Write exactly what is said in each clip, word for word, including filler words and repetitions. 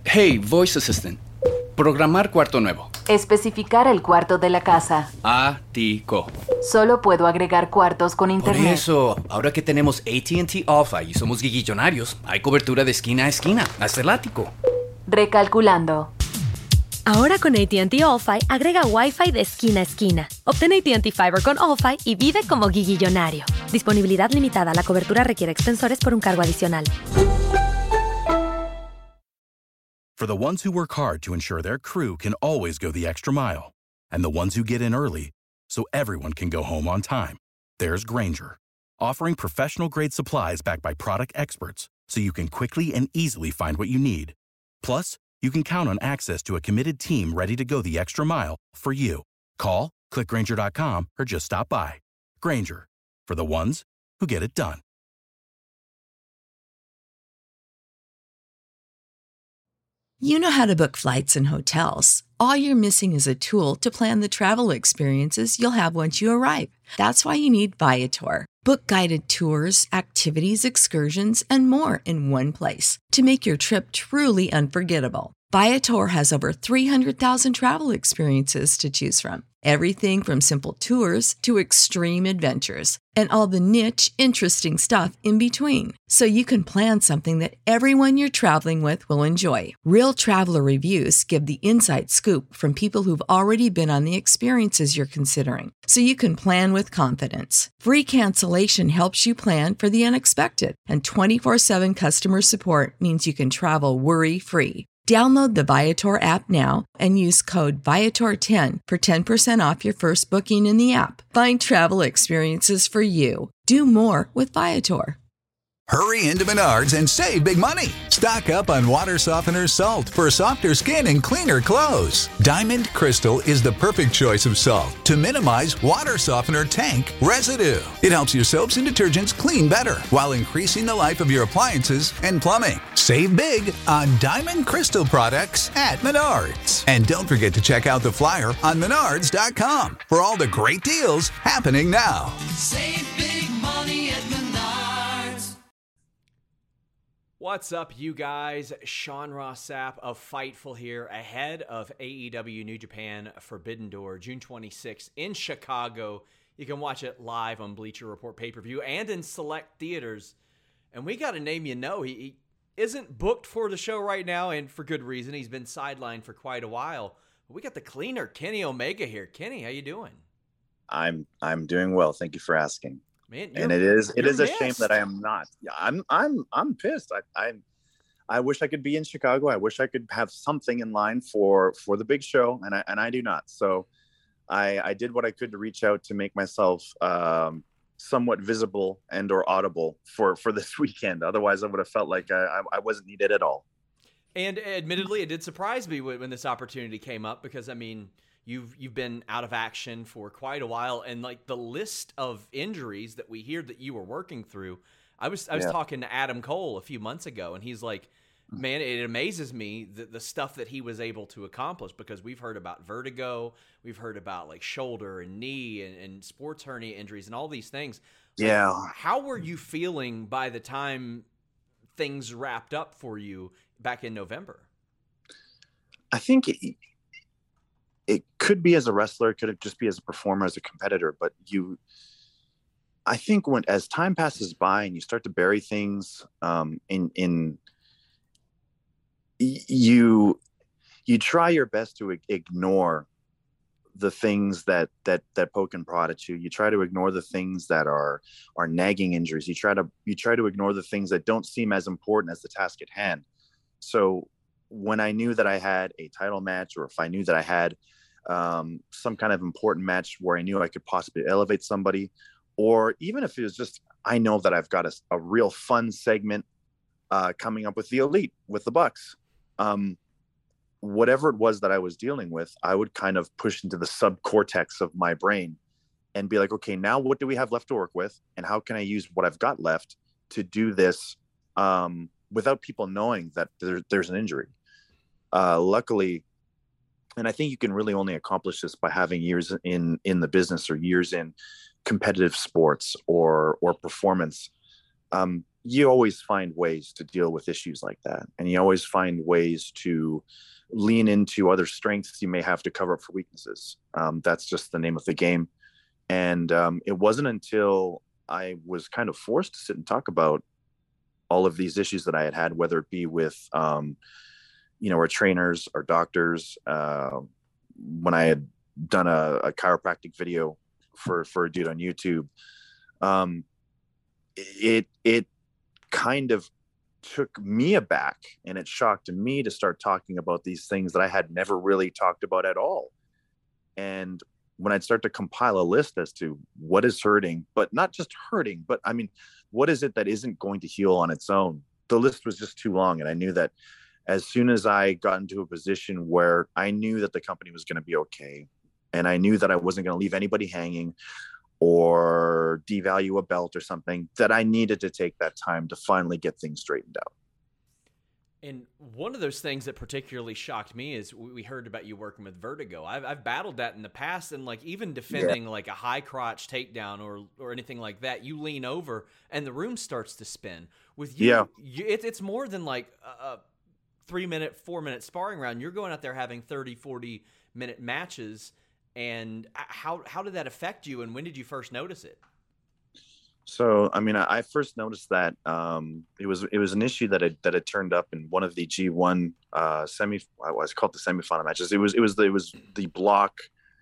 Hey, Voice Assistant. Programar cuarto nuevo. Especificar el cuarto de la casa. Ático. Solo puedo agregar cuartos con internet. Por eso, ahora que tenemos A T and T All-Fi y somos guiguillonarios, hay cobertura de esquina a esquina, hasta el ático. Recalculando. Ahora con A T and T All-Fi, agrega Wi-Fi de esquina a esquina. Obtén A T and T Fiber con All-Fi y vive como guiguillonario. Disponibilidad limitada. La cobertura requiere extensores por un cargo adicional. For the ones who work hard to ensure their crew can always go the extra mile, and the ones who get in early so everyone can go home on time, there's Grainger, offering professional-grade supplies backed by product experts so you can quickly and easily find what you need. Plus, you can count on access to a committed team ready to go the extra mile for you. Call, click Grainger dot com, or just stop by. Grainger, for the ones who get it done. You know how to book flights and hotels. All you're missing is a tool to plan the travel experiences you'll have once you arrive. That's why you need Viator. Book guided tours, activities, excursions, and more in one place to make your trip truly unforgettable. Viator has over three hundred thousand travel experiences to choose from. Everything from simple tours to extreme adventures and all the niche, interesting stuff in between. So you can plan something that everyone you're traveling with will enjoy. Real traveler reviews give the inside scoop from people who've already been on the experiences you're considering. So you can plan with confidence. Free cancellation helps you plan for the unexpected. And twenty-four seven customer support means you can travel worry-free. Download the Viator app now and use code Viator ten for ten percent off your first booking in the app. Find travel experiences for you. Do more with Viator. Hurry into Menards and save big money. Stock up on water softener salt for softer skin and cleaner clothes. Diamond Crystal is the perfect choice of salt to minimize water softener tank residue. It helps your soaps and detergents clean better while increasing the life of your appliances and plumbing. Save big on Diamond Crystal products at Menards. And don't forget to check out the flyer on menards dot com for all the great deals happening now. Save big money at Menards. What's up, you guys? Sean Ross Sapp of Fightful here, ahead of A E W New Japan Forbidden Door, June twenty-sixth in Chicago. You can watch it live on Bleacher Report pay-per-view and in select theaters. And we got a name you know. He, he isn't booked for the show right now, and for good reason. He's been sidelined for quite a while. But we got the cleaner, Kenny Omega, here. Kenny, how you doing? I'm I'm doing well. Thank you for asking. Man, and it is it is a missed. shame that I am not. Yeah, I'm I'm I'm pissed. I I I wish I could be in Chicago. I wish I could have something in line for for the big show, and I and I do not. So I I did what I could to reach out to make myself um, somewhat visible and or audible for for this weekend. Otherwise, I would have felt like I I wasn't needed at all. And admittedly, it did surprise me when, when this opportunity came up because I mean. You've you've been out of action for quite a while, and like the list of injuries that we hear that you were working through, I was I was yeah. talking to Adam Cole a few months ago, and he's like, "Man, it amazes me the the stuff that he was able to accomplish because we've heard about vertigo, we've heard about like shoulder and knee and, and sports hernia injuries and all these things." Yeah. Like, how were you feeling by the time things wrapped up for you back in November? I think. It, It could be as a wrestler, it could just be as a performer, as a competitor. But you, I think when as time passes by and you start to bury things um, in in you, you try your best to ignore the things that that that poke and prod at you. You try to ignore the things that are are nagging injuries. You try to you try to ignore the things that don't seem as important as the task at hand. So when I knew that I had a title match, or if I knew that I had um, some kind of important match where I knew I could possibly elevate somebody, or even if it was just, I know that I've got a, a real fun segment uh, coming up with the Elite, with the Bucks. Um, whatever it was that I was dealing with, I would kind of push into the subcortex of my brain and be like, okay, now what do we have left to work with? And how can I use what I've got left to do this um, without people knowing that there, there's an injury? Uh, luckily, and I think you can really only accomplish this by having years in, in the business or years in competitive sports or, or performance. Um, you always find ways to deal with issues like that. And you always find ways to lean into other strengths you may have to cover up for weaknesses. Um, that's just the name of the game. And um, it wasn't until I was kind of forced to sit and talk about all of these issues that I had had, whether it be with, um, you know, our trainers, our doctors, uh, when I had done a, a chiropractic video for, for a dude on YouTube, um, it, it kind of took me aback, and it shocked me to start talking about these things that I had never really talked about at all. And when I'd start to compile a list as to what is hurting, but not just hurting, but I mean, what is it that isn't going to heal on its own? The list was just too long. And I knew that as soon as I got into a position where I knew that the company was going to be okay, and I knew that I wasn't going to leave anybody hanging or devalue a belt or something, that I needed to take that time to finally get things straightened out. And one of those things that particularly shocked me is we heard about you working with vertigo. I've, I've battled that in the past, and like even defending yeah. like a high crotch takedown or or anything like that, you lean over and the room starts to spin. With you, yeah. you it, it's more than like a, a three minute, four minute sparring round. You're going out there having thirty, forty minute matches. And how how did that affect you, and when did you first notice it? So, I mean, I first noticed that um, it was it was an issue that had, that had turned up in one of the G one uh, semi. I was called the semifinal matches. It was it was the, it was the Block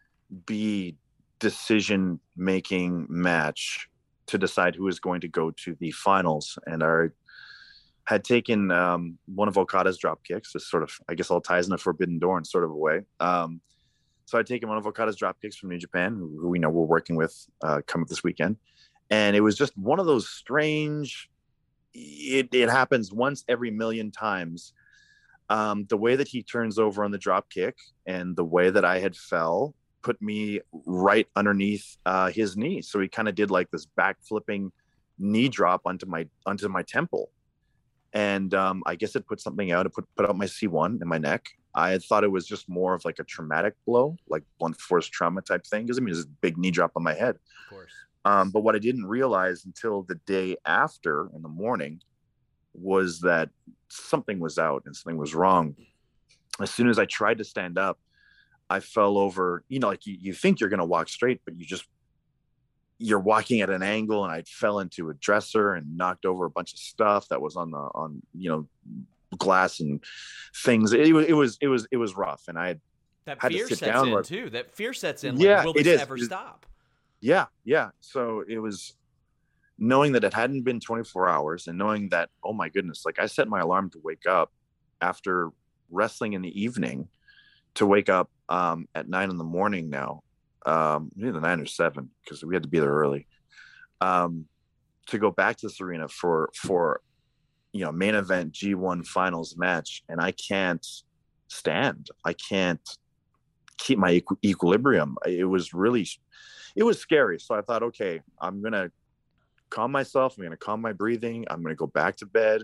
B decision making match to decide who is going to go to the finals. And I had taken um, one of Okada's drop kicks. This sort of, I guess, all ties in a forbidden door in sort of a way. Um, so I'd taken one of Okada's drop kicks from New Japan, who, who we know we're working with uh, coming up this weekend. And it was just one of those strange, it, it happens once every million times. Um, the way that he turns over on the drop kick and the way that I had fell put me right underneath uh, his knee. So he kind of did like this back flipping knee drop onto my, onto my temple. And um, I guess it put something out. It put, put out my C one in my neck. I had thought it was just more of like a traumatic blow, like blunt force trauma type thing. Because I mean, it's a big knee drop on my head. Of course. Um, but what I didn't realize until the day after in the morning was that something was out and something was wrong. As soon as I tried to stand up, I fell over, you know, like you, you think you're going to walk straight, but you just, you're walking at an angle, and I fell into a dresser and knocked over a bunch of stuff that was on the, on, you know, glass and things. It, it was, it was, it was rough. And I had, that had fear to sit sets down in where, too. That fear sets in. Yeah, like, will it this is. ever It, stop? Yeah. Yeah. So it was knowing that it hadn't been twenty-four hours and knowing that, oh my goodness, like I set my alarm to wake up after wrestling in the evening to wake up um, at nine in the morning now, um, either nine or seven, because we had to be there early, um, to go back to this arena for, for, you know, main event G one finals match. And I can't stand, I can't keep my equ- equilibrium. It was really, it was scary. So I thought, okay, I'm going to calm myself. I'm going to calm my breathing. I'm going to go back to bed.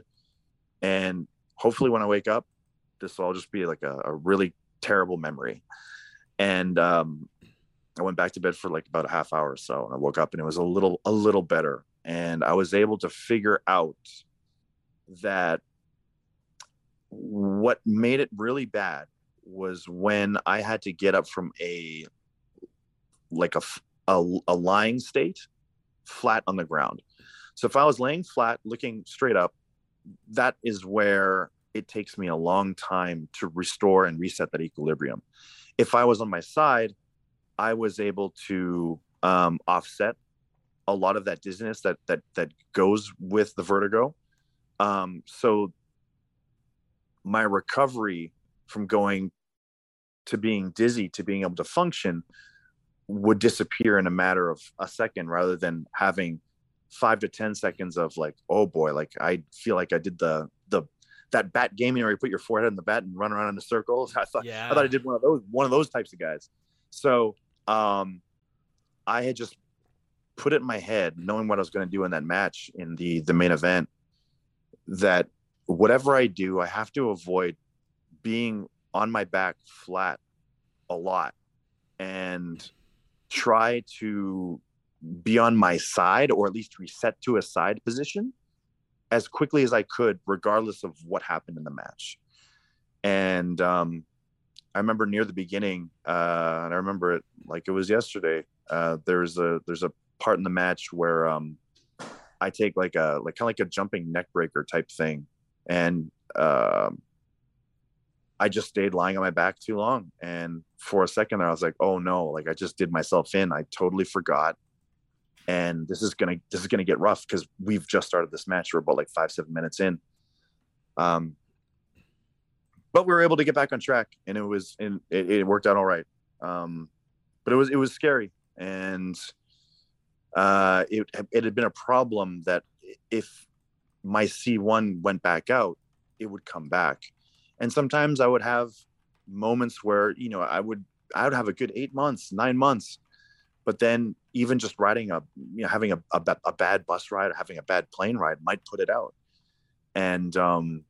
And hopefully when I wake up, this will all just be like a, a really terrible memory. And um, I went back to bed for like about a half hour or so. And I woke up and it was a little, a little better. And I was able to figure out that what made it really bad was when I had to get up from a, like a, a, a lying state, flat on the ground. So if I was laying flat, looking straight up, that is where it takes me a long time to restore and reset that equilibrium. If I was on my side, I was able to um, offset a lot of that dizziness that that that goes with the vertigo. Um, so my recovery from going to being dizzy to being able to function would disappear in a matter of a second, rather than having five to ten seconds of like, oh boy, like I feel like I did the the that bat gaming where you put your forehead in the bat and run around in a circle. I thought yeah. I thought I did one of those one of those types of guys. So um, I had just put it in my head, knowing what I was going to do in that match in the the main event, that whatever I do, I have to avoid being on my back flat a lot and try to be on my side, or at least reset to a side position as quickly as I could, regardless of what happened in the match. And um, I remember near the beginning, uh, and I remember it like it was yesterday. Uh, there's a there's a part in the match where um, I take like a like kind of like a jumping neck breaker type thing, and um, I just stayed lying on my back too long. And for a second there, I was like, oh no, like I just did myself in. I totally forgot. And this is gonna this is gonna get rough because we've just started this match. We're about like five seven minutes in, um, but we were able to get back on track, and it was and it, it worked out all right. Um, but it was it was scary, and uh, it it had been a problem that if my C one went back out, it would come back, and sometimes I would have moments where you know I would I would have a good eight months, nine months. But then even just riding a, you know, having a, a, a bad bus ride or having a bad plane ride might put it out. And um,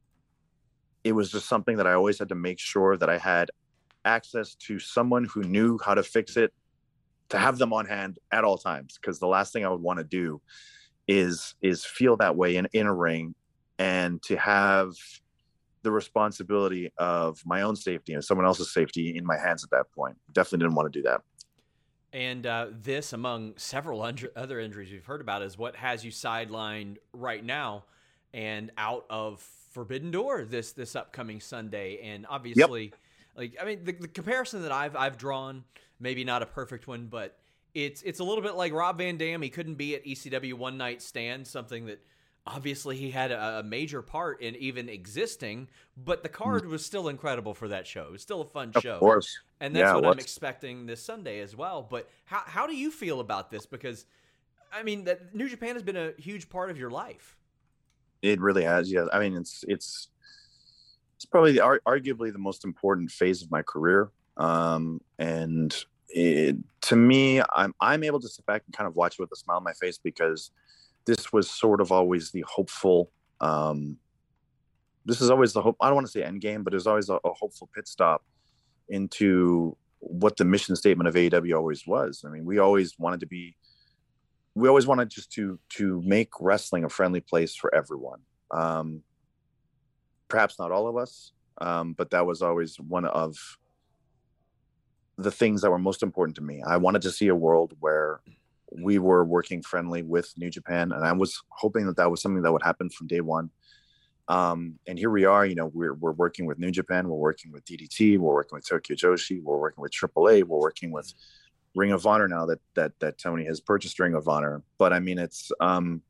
it was just something that I always had to make sure that I had access to someone who knew how to fix it, to have them on hand at all times. Because the last thing I would want to do is, is feel that way in, in a ring, and to have the responsibility of my own safety and someone else's safety in my hands at that point. Definitely didn't want to do that. And uh, this, among several other injuries we've heard about, is what has you sidelined right now and out of Forbidden Door this this upcoming Sunday. And obviously, yep. like I mean, the, the comparison that I've I've drawn, maybe not a perfect one, but it's it's a little bit like Rob Van Dam. He couldn't be at E C W One Night Stand, something that obviously he had a, a major part in even existing, but the card was still incredible for that show. It was still a fun show. Of course. And that's yeah, what I'm expecting this Sunday as well. But how how do you feel about this? Because, I mean, that New Japan has been a huge part of your life. It really has, yeah. I mean, it's it's it's probably the, arguably the most important phase of my career. Um, and it, to me, I'm I'm able to sit back and kind of watch it with a smile on my face, because this was sort of always the hopeful. Um, this is always the hope. I don't want to say end game, but there's always a, a hopeful pit stop into what the mission statement of A E W always was. I mean, we always wanted to be, we always wanted just to to make wrestling a friendly place for everyone. Um, perhaps not all of us, um, but that was always one of the things that were most important to me. I wanted to see a world where we were working friendly with New Japan, and I was hoping that that was something that would happen from day one. Um, and here we are, you know, we're, we're working with New Japan, we're working with D D T, we're working with Tokyo Joshi, we're working with triple A, we're working with Ring of Honor now that, that, that Tony has purchased Ring of Honor. But I mean, it's, um,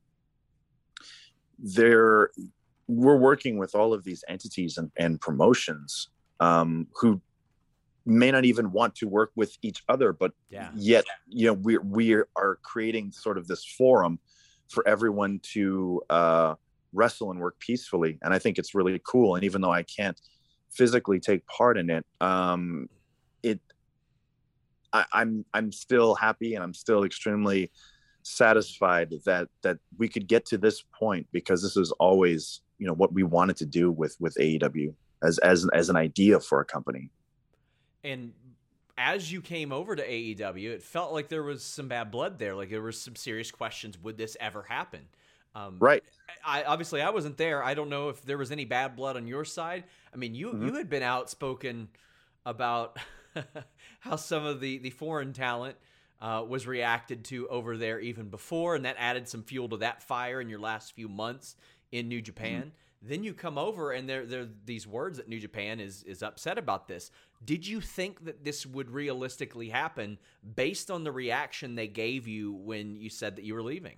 there, we're working with all of these entities and, and promotions, um, who may not even want to work with each other, but yeah. yet, you know, we we are creating sort of this forum for everyone to, uh, wrestle and work peacefully. And I think it's really cool. And even though I can't physically take part in it, um, it, I, I'm, I'm still happy, and I'm still extremely satisfied that, that we could get to this point, because this is always, you know, what we wanted to do with, with A E W as, as, as an idea for a company. And as you came over to A E W, it felt like there was some bad blood there. Like there was some serious questions. Would this ever happen? Um, right. I obviously I wasn't there. I don't know if there was any bad blood on your side. I mean, you, mm-hmm. you had been outspoken about how some of the, the foreign talent uh, was reacted to over there even before, and that added some fuel to that fire in your last few months in New Japan. Mm-hmm. Then you come over, and there there are these words that New Japan is is upset about this. Did you think that this would realistically happen based on the reaction they gave you when you said that you were leaving?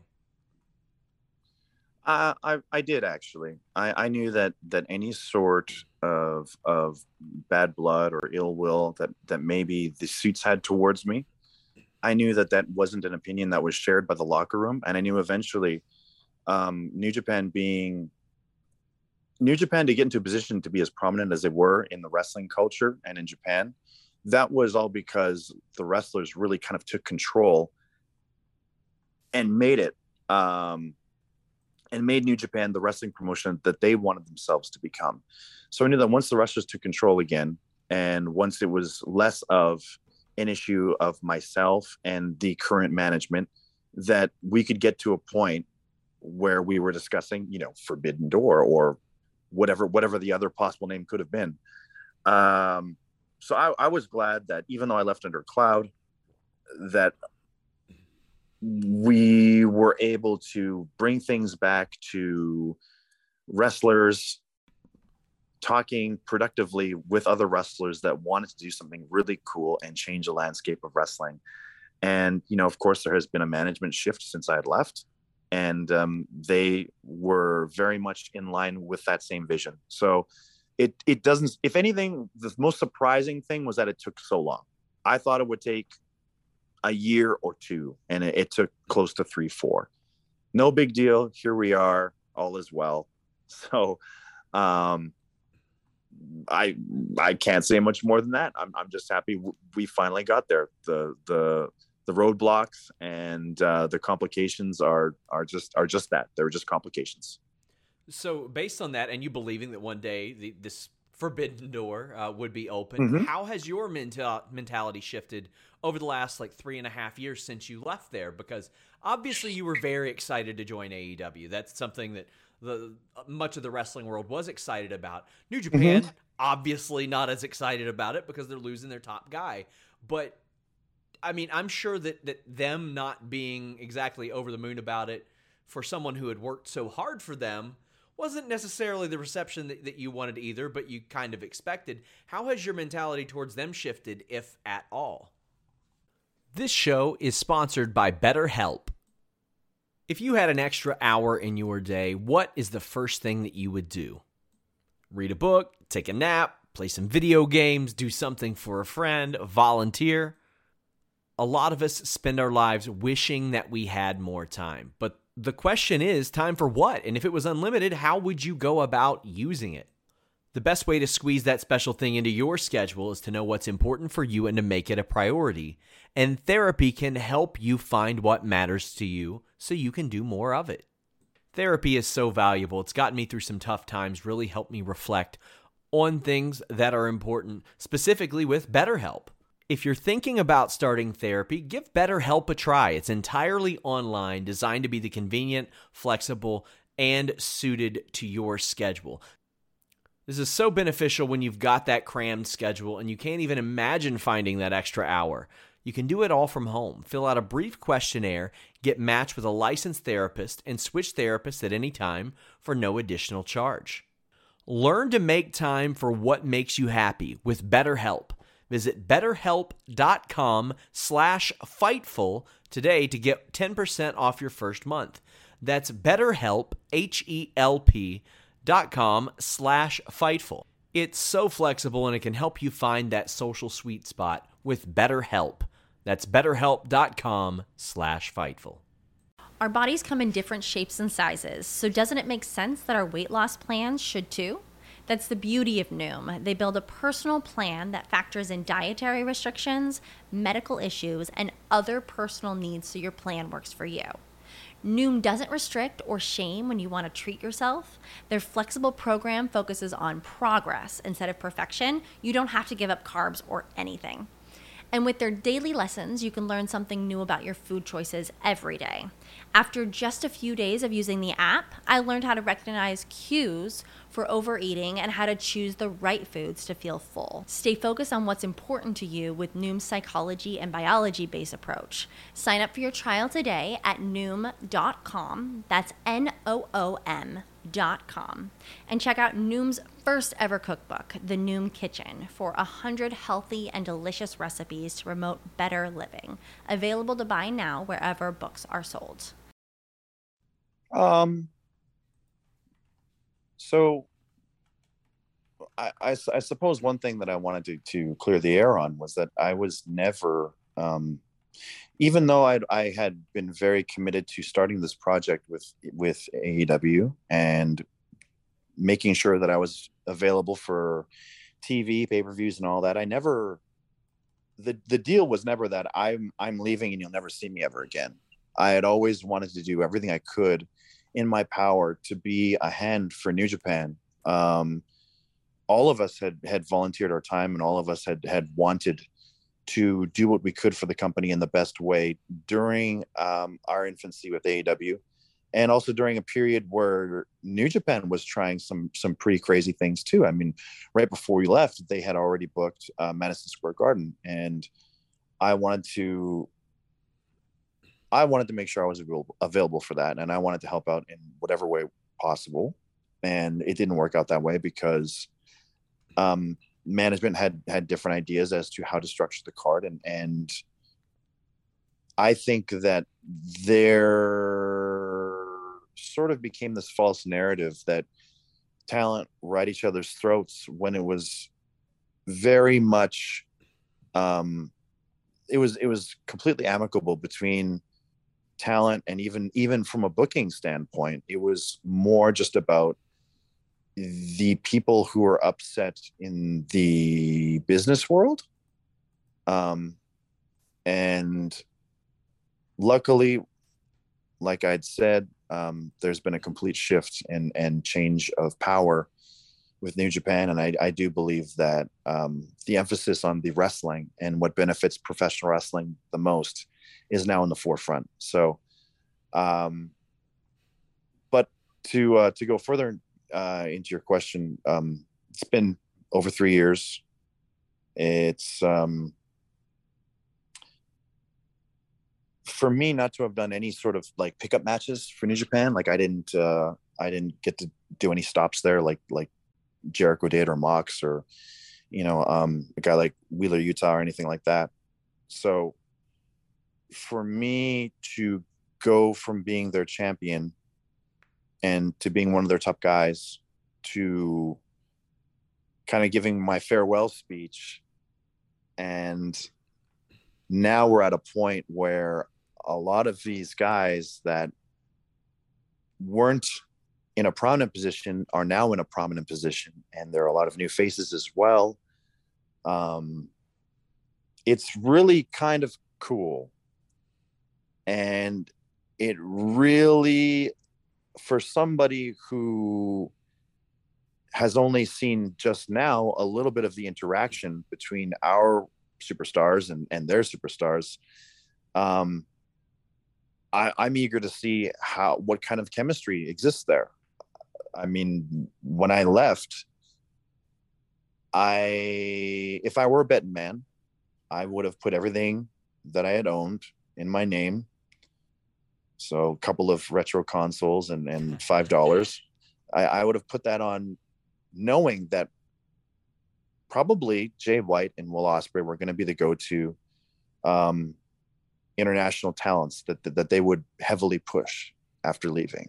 Uh, I I did actually. I, I knew that that any sort of of bad blood or ill will that that maybe the suits had towards me, I knew that that wasn't an opinion that was shared by the locker room, and I knew eventually, um, New Japan being New Japan to get into a position to be as prominent as they were in the wrestling culture and in Japan, that was all because the wrestlers really kind of took control and made it. Um, and made New Japan the wrestling promotion that they wanted themselves to become. So I knew that once the wrestlers took control again, and once it was less of an issue of myself and the current management, that we could get to a point where we were discussing, you know, Forbidden Door or whatever, whatever the other possible name could have been. Um, so I, I was glad that even though I left under a cloud, that we were able to bring things back to wrestlers talking productively with other wrestlers that wanted to do something really cool and change the landscape of wrestling. And, you know, of course, there has been a management shift since I had left, and um, they were very much in line with that same vision. So it it doesn't, if anything, the most surprising thing was that it took so long. I thought it would take a year or two, and it, it took close to three, four. No big deal. Here we are. All is well. So um, I I can't say much more than that. I'm I'm just happy we finally got there. The the the roadblocks and uh, the complications are are just are just that. They're just complications. So based on that, and you believing that one day the, this Forbidden Door uh, would be open, Mm-hmm. how has your mental mentality shifted over the last like three and a half years since you left there? Because obviously you were very excited to join A E W. That's something that the much of the wrestling world was excited about. New Japan, Mm-hmm. obviously not as excited about it because they're losing their top guy. But I mean, I'm sure that that them not being exactly over the moon about it for someone who had worked so hard for them wasn't necessarily the reception that, that you wanted either, but you kind of expected. How has your mentality towards them shifted, if at all? This show is sponsored by BetterHelp. If you had an extra hour in your day, what is the first thing that you would do? Read a book, take a nap, play some video games, do something for a friend, volunteer. A lot of us spend our lives wishing that we had more time, but the question is, time for what? And if it was unlimited, how would you go about using it? The best way to squeeze that special thing into your schedule is to know what's important for you and to make it a priority. And therapy can help you find what matters to you so you can do more of it. Therapy is so valuable. It's gotten me through some tough times, really helped me reflect on things that are important, specifically with BetterHelp. If you're thinking about starting therapy, give BetterHelp a try. It's entirely online, designed to be the convenient, flexible, and suited to your schedule. This is so beneficial when you've got that crammed schedule and you can't even imagine finding that extra hour. You can do it all from home. Fill out a brief questionnaire, get matched with a licensed therapist, and switch therapists at any time for no additional charge. Learn to make time for what makes you happy with BetterHelp. Visit betterhelp.com slash Fightful today to get ten percent off your first month. That's betterhelp, H-E-L-P dot com slash Fightful. It's so flexible and it can help you find that social sweet spot with BetterHelp. That's betterhelp.com slash Fightful. Our bodies come in different shapes and sizes, so doesn't it make sense that our weight loss plans should too? That's the beauty of Noom. They build a personal plan that factors in dietary restrictions, medical issues, and other personal needs so your plan works for you. Noom doesn't restrict or shame when you want to treat yourself. Their flexible program focuses on progress instead of perfection. You don't have to give up carbs or anything. And with their daily lessons, you can learn something new about your food choices every day. After just a few days of using the app, I learned how to recognize cues for overeating and how to choose the right foods to feel full. Stay focused on what's important to you with Noom's psychology and biology-based approach. Sign up for your trial today at noom dot com. That's N O O M dot com. And check out Noom's first ever cookbook, The Noom Kitchen, for one hundred healthy and delicious recipes to promote better living. Available to buy now wherever books are sold. Um. So, I, I, I suppose one thing that I wanted to, to clear the air on was that I was never, um, even though I I had been very committed to starting this project with with A E W and making sure that I was available for T V, pay-per-views, and all that, I never. The the deal was never that I'm I'm leaving and you'll never see me ever again. I had always wanted to do everything I could in my power to be a hand for New Japan. Um, all of us had had volunteered our time, and all of us had had wanted to do what we could for the company in the best way during um, our infancy with A E W. and also during a period where New Japan was trying some some pretty crazy things too. I mean, right before we left, they had already booked uh, Madison Square Garden, and I wanted to I wanted to make sure I was available, available for that, and I wanted to help out in whatever way possible. And it didn't work out that way because um, management had had different ideas as to how to structure the card, and and I think that there sort of became this false narrative that talent were at each other's throats when it was very much um, it was it was completely amicable between talent, and even even from a booking standpoint, it was more just about the people who were upset in the business world. Um, and luckily, like I'd said, um, there's been a complete shift and and change of power with New Japan, and I, I do believe that um, the emphasis on the wrestling and what benefits professional wrestling the most is now in the forefront. So, um, but to uh, to go further uh, into your question, um, it's been over three years. It's um, for me not to have done any sort of like pickup matches for New Japan. Like I didn't uh, I didn't get to do any stops there, like like Jericho did, or Mox, or you know um, a guy like Wheeler Yuta or anything like that. So for me to go from being their champion and to being one of their top guys to kind of giving my farewell speech, and now we're at a point where a lot of these guys that weren't in a prominent position are now in a prominent position, and there are a lot of new faces as well. Um, it's really kind of cool. And it really, for somebody who has only seen just now a little bit of the interaction between our superstars and, and their superstars, um, I, I'm eager to see how what kind of chemistry exists there. I mean, when I left, I if I were a betting man, I would have put everything that I had owned in my name. So a couple of retro consoles and, and five dollars. I, I would have put that on knowing that probably Jay White and Will Ospreay were going to be the go-to um, international talents that, that that they would heavily push after leaving.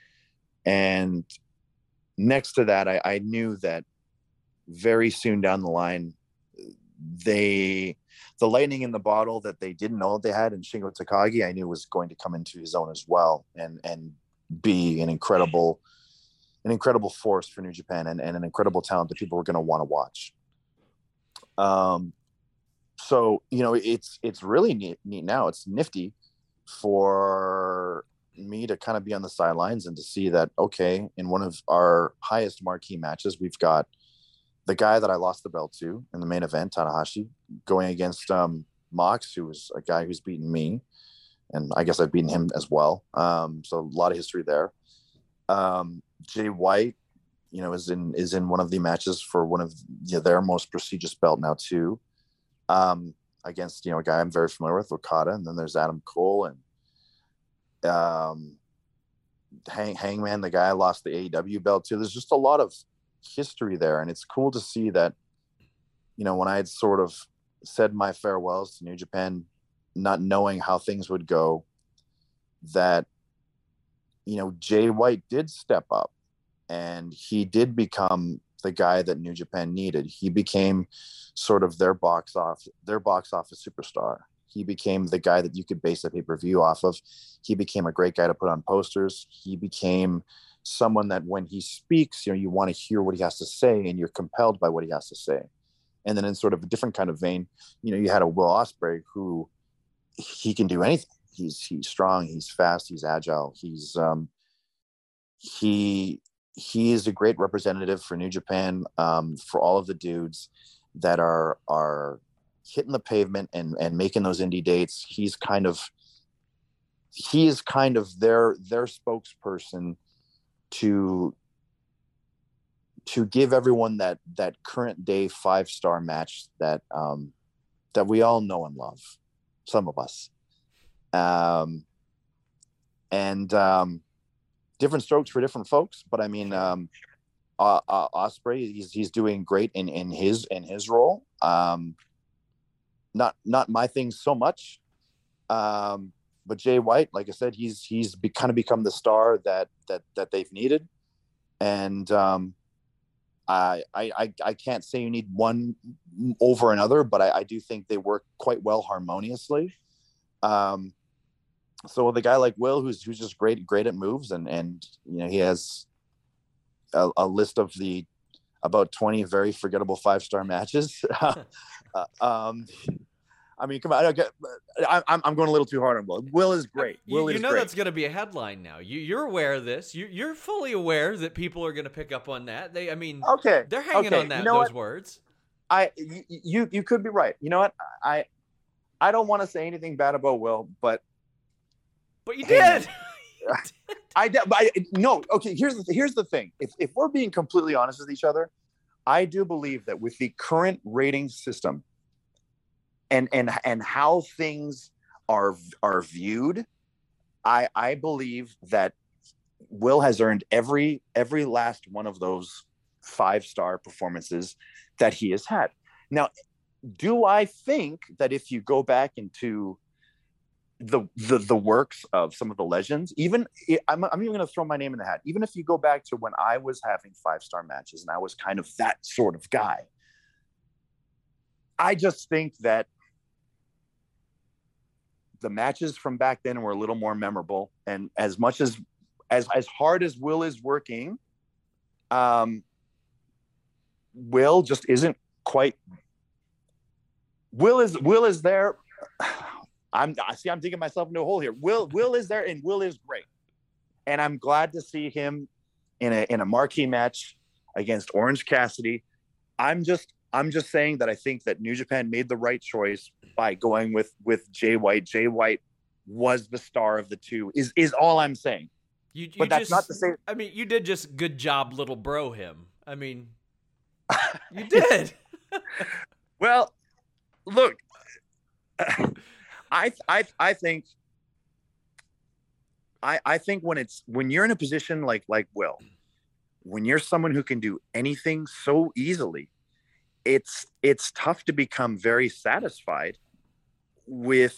And next to that, I, I knew that very soon down the line, they the lightning in the bottle that they didn't know they had in Shingo Takagi, I knew was going to come into his own as well, and and be an incredible an incredible force for New Japan, and, and an incredible talent that people were going to want to watch. Um, so you know, it's it's really neat, neat now. It's nifty for me to kind of be on the sidelines and to see that, okay, in one of our highest marquee matches, we've got the guy that I lost the belt to in the main event, Tanahashi, going against um, Mox, who was a guy who's beaten me, and I guess I've beaten him as well. Um, so a lot of history there. Um, Jay White, you know, is in is in one of the matches for one of you know, their most prestigious belt now too, um, against you know a guy I'm very familiar with, Okada, and then there's Adam Cole and um, Hang Hangman, the guy I lost the A E W belt to. There's just a lot of history there, and it's cool to see that, you know, when I had sort of said my farewells to New Japan, not knowing how things would go, that, you know, Jay White did step up, and he did become the guy that New Japan needed. He became sort of their box off their box office superstar. He became the guy that you could base a pay-per-view off of. He became a great guy to put on posters. He became someone that when he speaks, you know, you want to hear what he has to say, and you're compelled by what he has to say. And then in sort of a different kind of vein, you know, you had a Will Ospreay who he can do anything. He's he's strong, he's fast, he's agile. He's um he he is a great representative for New Japan, um, for all of the dudes that are are hitting the pavement and and making those indie dates. He's kind of he is kind of their their spokesperson to to give everyone that that current day five star match that um, that we all know and love, some of us, um, and um, different strokes for different folks. But I mean, um, uh, uh, Ospreay, he's he's doing great in in his in his role. Um, not not my thing so much. Um, but Jay White, like I said, he's he's be, kind of become the star that that that they've needed, and um, I, I I can't say you need one over another, but I, I do think they work quite well harmoniously. Um, so with a guy like Will, who's who's just great great at moves, and and you know he has a, a list of the about twenty very forgettable five star matches. uh, um, I mean, come on. I don't get, I, I'm I'm going a little too hard on Will. Will is great. Will you, you is know great. that's going to be a headline now. You you're aware of this. You you're fully aware that people are going to pick up on that. They I mean, okay, they're hanging okay. on that you know those what? words. I you, you you could be right. You know what? I I don't want to say anything bad about Will, but but you did. I did. But I, no. Okay. Here's the here's the thing. If if we're being completely honest with each other, I do believe that with the current rating system, and and and how things are are viewed, I I believe that Will has earned every every last one of those five star performances that he has had. Now, do I think that if you go back into the the the works of some of the legends, even I'm I'm even going to throw my name in the hat. Even if you go back to when I was having five star matches and I was kind of that sort of guy, I just think that the matches from back then were a little more memorable. And as much as as as hard as Will is working, um, Will just isn't quite. Will is Will is there. I'm I see I'm digging myself into a hole here. Will Will is there, and Will is great, and I'm glad to see him in a in a marquee match against Orange Cassidy. I'm just I'm just saying that I think that New Japan made the right choice by going with with Jay White. Jay White was the star of the two. Is is all I'm saying. You, you but that's just, not to say. I mean, you did just good job, little bro. Him. I mean, you did. Well, look. I I I think I I think when it's when you're in a position like like Will, when you're someone who can do anything so easily, it's it's tough to become very satisfied with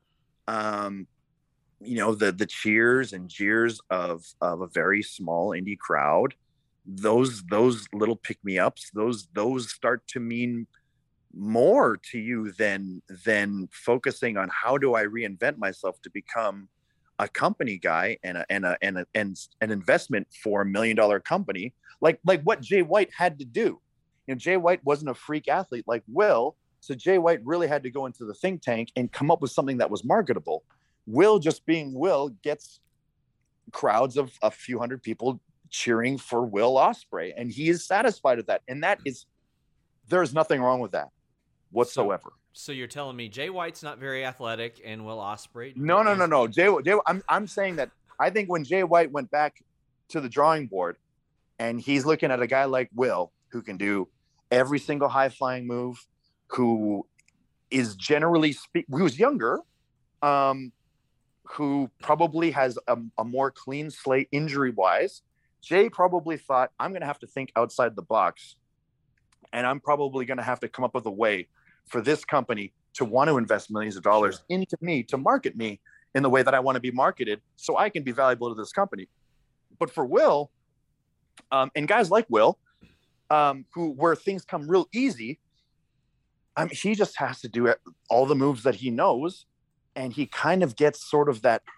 um you know the the cheers and jeers of of a very small indie crowd. Those those little pick-me-ups, those those start to mean more to you than than focusing on how do I reinvent myself to become a company guy and a and a and a, and an investment for a million dollar company like like what Jay White had to do. You know, Jay White wasn't a freak athlete like Will, so Jay White really had to go into the think tank and come up with something that was marketable. Will, just being Will, gets crowds of a few hundred people cheering for Will Ospreay, and he is satisfied with that, and that is there's nothing wrong with that whatsoever. So, so you're telling me Jay White's not very athletic and Will Ospreay? No, no, no, no. Jay, Jay, I'm, I'm saying that I think when Jay White went back to the drawing board and he's looking at a guy like Will, who can do every single high flying move, who is generally speak, who's younger, um, who probably has a, a more clean slate injury wise. Jay probably thought, I'm going to have to think outside the box, and I'm probably going to have to come up with a way for this company to want to invest millions of dollars sure. into me, to market me in the way that I want to be marketed so I can be valuable to this company. But for Will, um, and guys like Will, um, who where things come real easy, I mean, he just has to do all the moves that he knows, and he kind of gets sort of that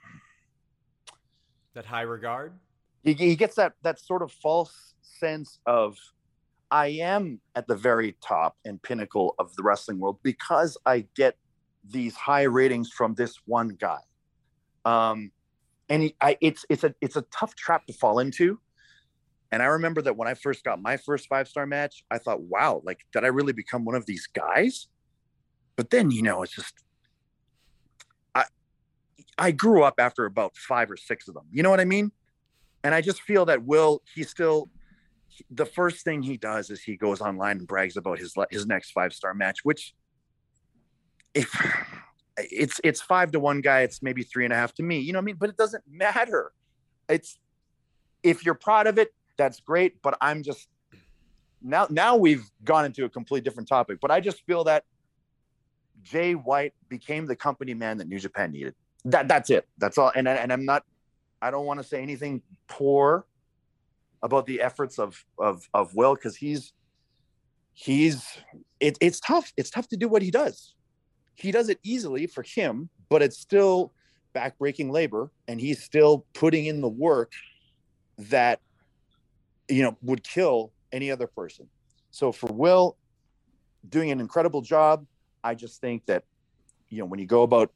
that high regard. He, he gets that that sort of false sense of, I am at the very top and pinnacle of the wrestling world because I get these high ratings from this one guy. Um, and he, I, it's it's a it's a tough trap to fall into. And I remember that when I first got my first five-star match, I thought, wow, like, did I really become one of these guys? But then, you know, it's just, I, I grew up after about five or six of them. You know what I mean? And I just feel that Will, he still, the first thing he does is he goes online and brags about his his next five-star match, which if it's it's five to one guy, it's maybe three and a half to me. You know what I mean? But it doesn't matter. It's if you're proud of it, that's great. But I'm just now now we've gone into a completely different topic. But I just feel that Jay White became the company man that New Japan needed. That that's it. That's all. And and I'm not. I don't want to say anything poor about the efforts of of of Will, because he's he's it, it's tough. It's tough to do what he does. He does it easily for him, but it's still backbreaking labor, and he's still putting in the work that, you know, would kill any other person. So for Will, doing an incredible job. I just think that, you know, when you go about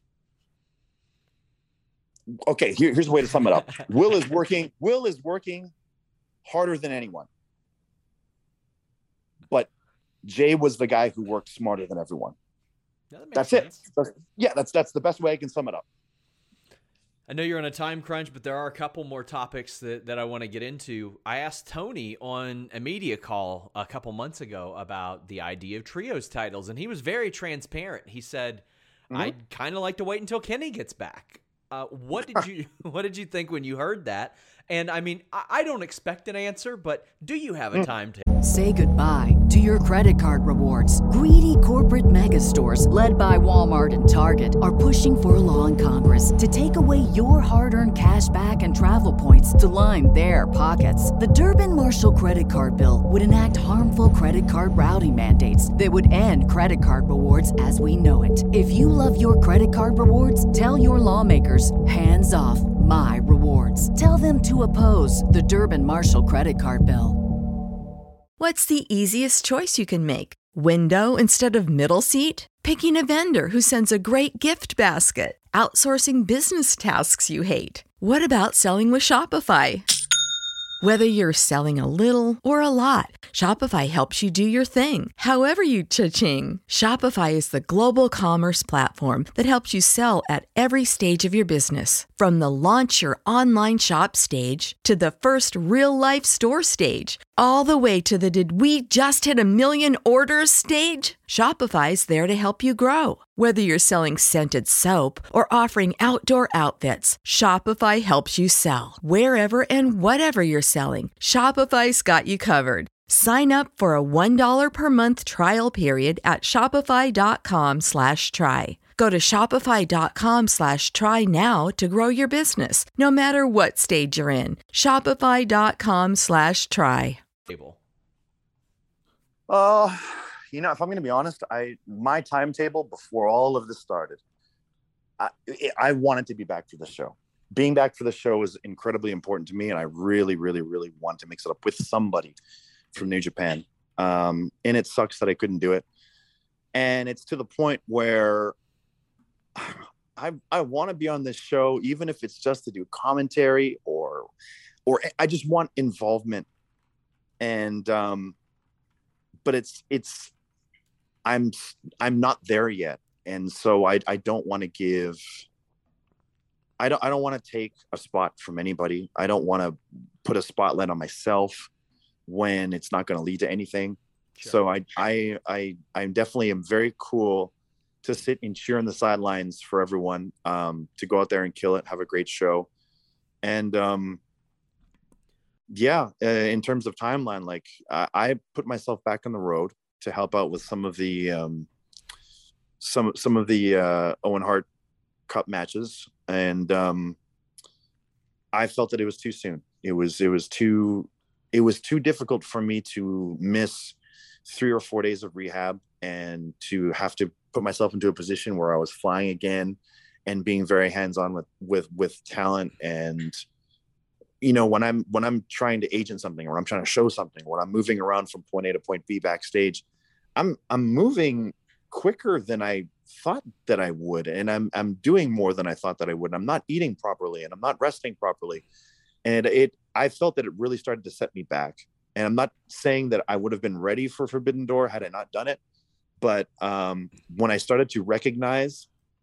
okay, here, here's a way to sum it up. Will is working. Will is working harder than anyone. But Jay was the guy who worked smarter than everyone. No, that that's sense. it. That's, yeah, that's that's the best way I can sum it up. I know you're on a time crunch, but there are a couple more topics that, that I want to get into. I asked Tony on a media call a couple months ago about the idea of trios titles, and he was very transparent. He said, mm-hmm. I'd kind of like to wait until Kenny gets back. Uh, what did you What did you think when you heard that? And I mean, I, I don't expect an answer, but do you have a timetable? Say goodbye to your credit card rewards. Greedy corporate mega stores, led by Walmart and Target, are pushing for a law in Congress to take away your hard-earned cash back and travel points to line their pockets. The Durbin-Marshall credit card bill would enact harmful credit card routing mandates that would end credit card rewards as we know it. If you love your credit card rewards, tell your lawmakers, hands off my rewards. Tell them to oppose the Durbin-Marshall credit card bill. What's the easiest choice you can make? Window instead of middle seat? Picking a vendor who sends a great gift basket? Outsourcing business tasks you hate? What about selling with Shopify? Whether you're selling a little or a lot, Shopify helps you do your thing, however you cha-ching. Shopify is the global commerce platform that helps you sell at every stage of your business. From the launch your online shop stage to the first real-life store stage, all the way to the did we just hit a million orders stage. Shopify's there to help you grow. Whether you're selling scented soap or offering outdoor outfits, Shopify helps you sell. Wherever and whatever you're selling, Shopify's got you covered. Sign up for a one dollar per month trial period at shopify.com slash try. Go to shopify.com slash try now to grow your business, no matter what stage you're in. Shopify.com slash try. Uh, you know, if I'm going to be honest, I my timetable before all of this started, I, I wanted to be back for the show. Being back for the show is incredibly important to me, and I really, really, really want to mix it up with somebody from New Japan. Um, and it sucks that I couldn't do it. And it's to the point where I I want to be on this show, even if it's just to do commentary or or I just want involvement. And um, but it's it's I'm I'm not there yet, and so I I don't want to give. I don't I don't want to take a spot from anybody. I don't want to put a spotlight on myself when it's not going to lead to anything. Sure. So I I I I definitely am very cool to sit and cheer on the sidelines for everyone, um, to go out there and kill it, have a great show. And um, yeah, uh, in terms of timeline, like uh, I put myself back on the road to help out with some of the um, some some of the uh, Owen Hart Cup matches, and um, I felt that it was too soon. It was it was too it was too difficult for me to miss three or four days of rehab and to have to put myself into a position where I was flying again and being very hands-on with with with talent. And you know, when I'm when I'm trying to agent something, or I'm trying to show something, or I'm moving around from point A to point B backstage, I'm I'm moving quicker than I thought that I would, and I'm I'm doing more than I thought that I would. I'm not eating properly, and I'm not resting properly, and it I felt that it really started to set me back. And I'm not saying that I would have been ready for Forbidden Door had I not done it, but um, when I started to recognize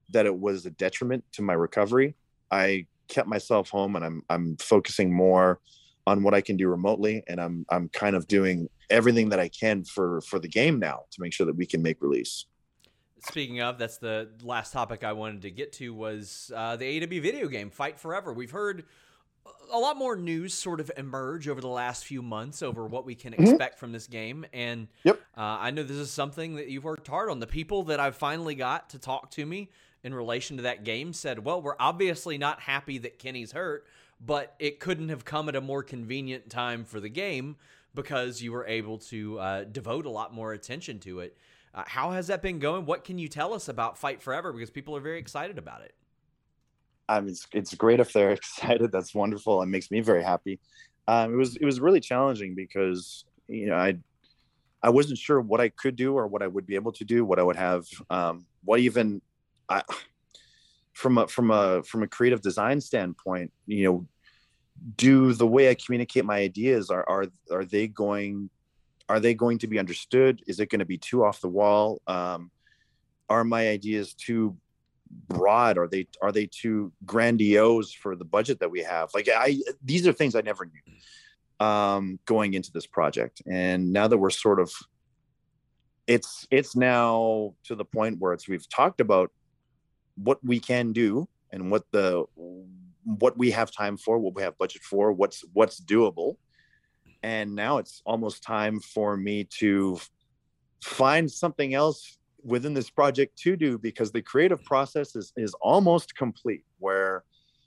that it was a detriment to my recovery, I kept myself home, and I'm I'm focusing more on what I can do remotely, and I'm I'm kind of doing everything that I can for for the game now to make sure that we can make release. Speaking of, that's the last topic I wanted to get to was uh, the A E W video game, Fight Forever. We've heard a lot more news sort of emerge over the last few months over what we can Mm-hmm. expect from this game. And Yep. uh, I know this is something that you've worked hard on. The people that I've finally got to talk to me in relation to that game said, well, we're obviously not happy that Kenny's hurt, but it couldn't have come at a more convenient time for the game because you were able to uh, devote a lot more attention to it. Uh, how has that been going? What can you tell us about Fight Forever? Because people are very excited about it. I mean, it's, it's great if they're excited. That's wonderful. It makes me very happy. Um, it was it was really challenging because, you know, I I wasn't sure what I could do or what I would be able to do, what I would have, um, what even I, from a from a from a creative design standpoint, you know, do the way I communicate my ideas are are are they going are they going to be understood? Is it going to be too off the wall? Um, are my ideas too broad? Are they are they too grandiose for the budget that we have? Like I these are things I never knew um, going into this project, and now that we're sort of it's it's now to the point where it's we've talked about what we can do and what the what we have time for, what we have budget for, what's what's doable. And now it's almost time for me to find something else within this project to do, because the creative process is, is almost complete, where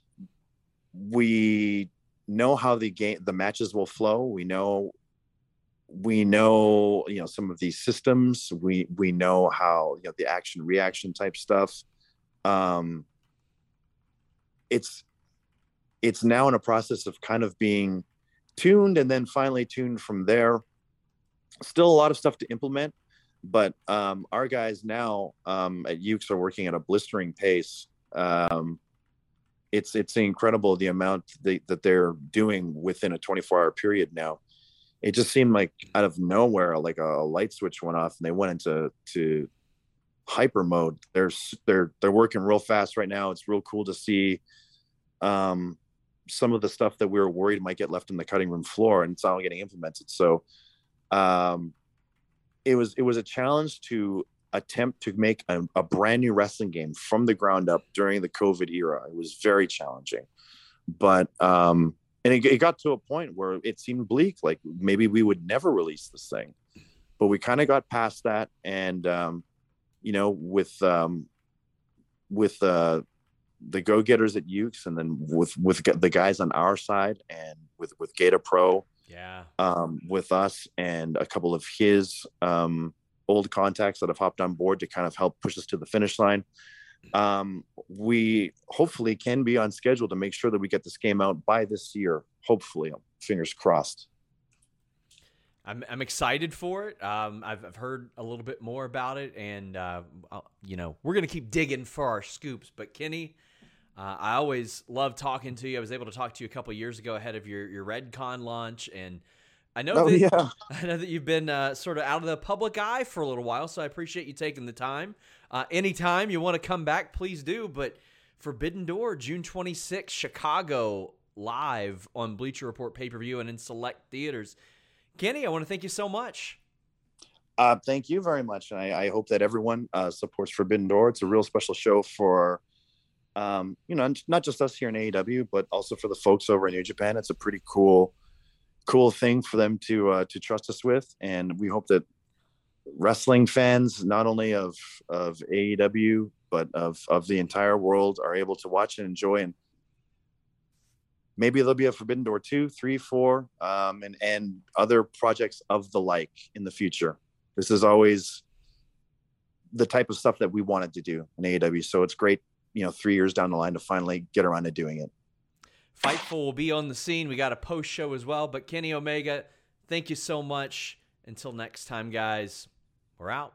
we know how the game, the matches will flow. We know, we know, you know, some of these systems, we, we know how, you know, the action reaction type stuff. Um, it's, it's now in a process of kind of being tuned and then finally tuned from there. Still a lot of stuff to implement, but um, our guys now um, at Ukes are working at a blistering pace. Um, it's it's incredible the amount they, that they're doing within a twenty-four hour period now. It just seemed like out of nowhere, like a light switch went off and they went into to hyper mode. They're they're they're working real fast right now. It's real cool to see. Um, some of the stuff that we were worried might get left in the cutting room floor, and it's all getting implemented. So um, it was, it was a challenge to attempt to make a, a brand new wrestling game from the ground up during the COVID era. It was very challenging, but um, and it, it got to a point where it seemed bleak, like maybe we would never release this thing, but we kind of got past that. And um, you know, with, um, with, uh, the go-getters at Ukes, and then with with the guys on our side, and with with Gata Pro, yeah, um, with us, and a couple of his um, old contacts that have hopped on board to kind of help push us to the finish line. Um, we hopefully can be on schedule to make sure that we get this game out by this year. Hopefully, fingers crossed. I'm I'm excited for it. Um, I've I've heard a little bit more about it, and uh, you know, we're gonna keep digging for our scoops. But Kenny, Uh, I always love talking to you. I was able to talk to you a couple years ago ahead of your, your RedCon launch, and I know oh, that yeah. I know that you've been uh, sort of out of the public eye for a little while, so I appreciate you taking the time. Uh, anytime you want to come back, please do. But Forbidden Door, June twenty-sixth, Chicago, live on Bleacher Report pay-per-view and in select theaters. Kenny, I want to thank you so much. Uh, thank you very much. I, I hope that everyone uh, supports Forbidden Door. It's a real special show for Um, you know, not just us here in A E W, but also for the folks over in New Japan. It's a pretty cool, cool thing for them to uh, to trust us with, and we hope that wrestling fans, not only of of A E W, but of of the entire world, are able to watch and enjoy. And maybe there'll be a Forbidden Door two, three, four, um, and and other projects of the like in the future. This is always the type of stuff that we wanted to do in A E W, so it's great, you know, three years down the line to finally get around to doing it. Fightful will be on the scene. We got a post show as well, but Kenny Omega, thank you so much. Until next time, guys, we're out.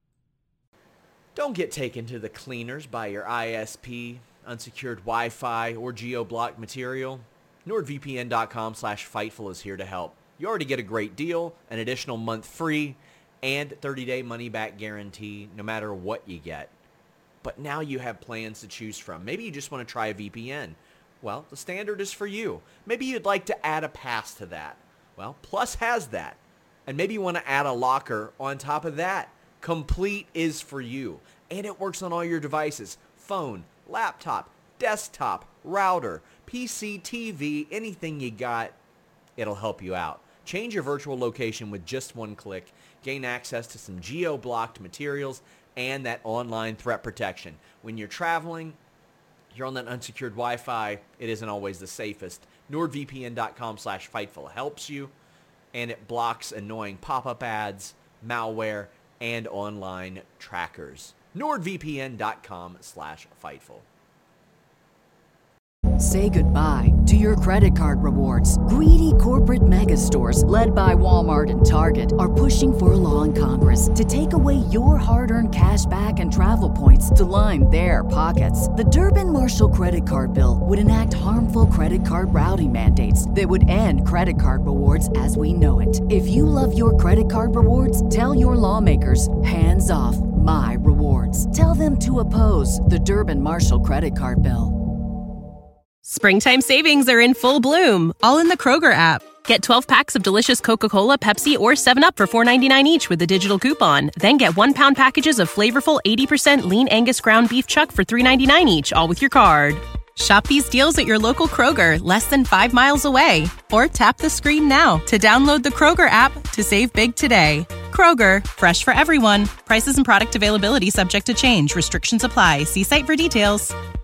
Don't get taken to the cleaners by your I S P, unsecured Wi-Fi, or geo-blocked material. NordVPN.com slash Fightful is here to help. You already get a great deal, an additional month free, and thirty day money-back guarantee no matter what you get. but now you have plans to choose from. Maybe you just want to try a V P N. Well, the Standard is for you. Maybe you'd like to add a pass to that. Well, Plus has that. And maybe you want to add a locker on top of that. Complete is for you. And it works on all your devices. Phone, laptop, desktop, router, P C, T V, anything you got, it'll help you out. Change your virtual location with just one click. Gain access to some geo-blocked materials and that online threat protection. When you're traveling, you're on that unsecured Wi-Fi, it isn't always the safest. NordVPN.com slash Fightful helps you, and it blocks annoying pop-up ads, malware, and online trackers. NordVPN.com slash Fightful. Say goodbye to your credit card rewards. Greedy corporate mega stores, led by Walmart and Target, are pushing for a law in Congress to take away your hard-earned cash back and travel points to line their pockets. The Durbin-Marshall credit card bill would enact harmful credit card routing mandates that would end credit card rewards as we know it. If you love your credit card rewards, tell your lawmakers, hands off my rewards. Tell them to oppose the Durbin-Marshall credit card bill. Springtime savings are in full bloom, all in the Kroger app. Get twelve packs of delicious Coca-Cola, Pepsi, or seven up for four ninety-nine each with a digital coupon. Then get one-pound packages of flavorful eighty percent lean Angus ground beef chuck for three ninety-nine each, all with your card. Shop these deals at your local Kroger, less than five miles away. Or tap the screen now to download the Kroger app to save big today. Kroger, fresh for everyone. Prices and product availability subject to change. Restrictions apply. See site for details.